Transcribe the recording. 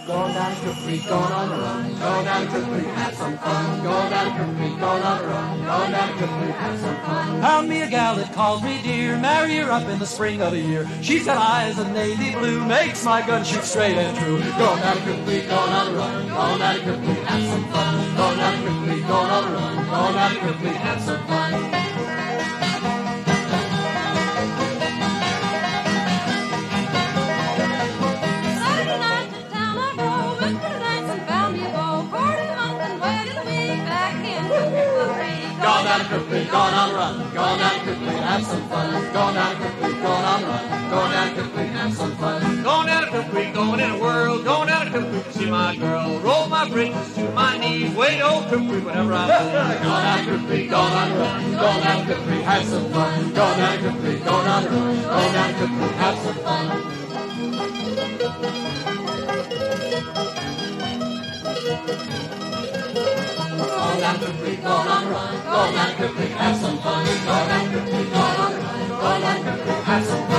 Go down to Creek, go on the run. Go down to Creek, have some fun. Go down to Creek, go on the run. Go down to Creek, have some fun. Found me a gal that calls me dear. Marry her up in the spring of the year. She's got eyes of navy blue. Makes my gun shoot straight and true. Go down to Creek, go on the run. Go down to Creek, have some fun. Go down to Creek, go on the run. Go down to Creek, have some fun. Go down quickly, go on the run. Go down quickly, have some fun. Go down quickly, go on the run. Go down quickly, have some fun. Going down a Cook Creek, going in a whirl. Going down a Cook Creek to see my girl. Roll my britches to my knees. Wait, old Cook Creek whenever I'm Go down quickly, go on the run. Go down quickly, have some fun. Go down quickly, go on the run. Go down quickly, have some fun. Go down quickly, go on the run. Go down quickly, have some fun. Go down quickly, go on the run. Go down quickly, have some fun.